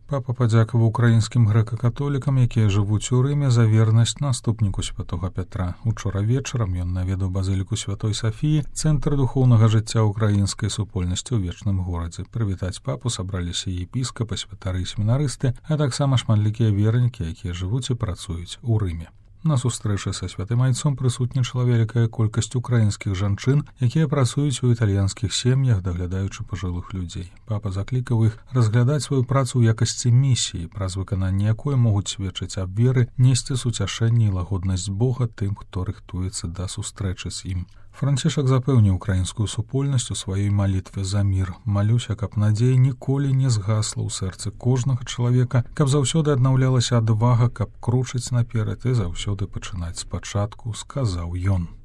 Папа падзякаваў украінскім грэка-католікам, якія жывуць у Рыме, за вернасць наступніку святога Пятра. Учора вечарам ён наведаў базыліку Святой Сафіі, цэнтр духоўнага жыцця украінскай супольнасці ў вечным горадзе. Прывітаць папу сабраліся епіскапы, святары і семінарысты, а таксама шматлікія вернікі, якія жывуць і працуюць у Рыме. На сустрэчы са святым айцом прысутнічала вялікая колькасць украінскіх жанчын, якія працуюць у італьянскіх сем'ях, даглядаючы пажылых людзей. Папа заклікаў іх разглядаць сваю працу ў якасці місіі, праз выкананне якой могуць сведчыць аб веры, несці суцяшэнне і лагоднасць Бога тым, хто рыхтуецца да сустрэчы з ім. Францішак запэўніў украінскую супольнасць у сваёй малітве за мір. Малюся, каб надзея ніколі не згасла ў сэрцы кожнага чалавека, каб заўсёды аднаўлялася адвага, каб кручыць наперад і заўсёды пачынаць спачатку, сказаў ён.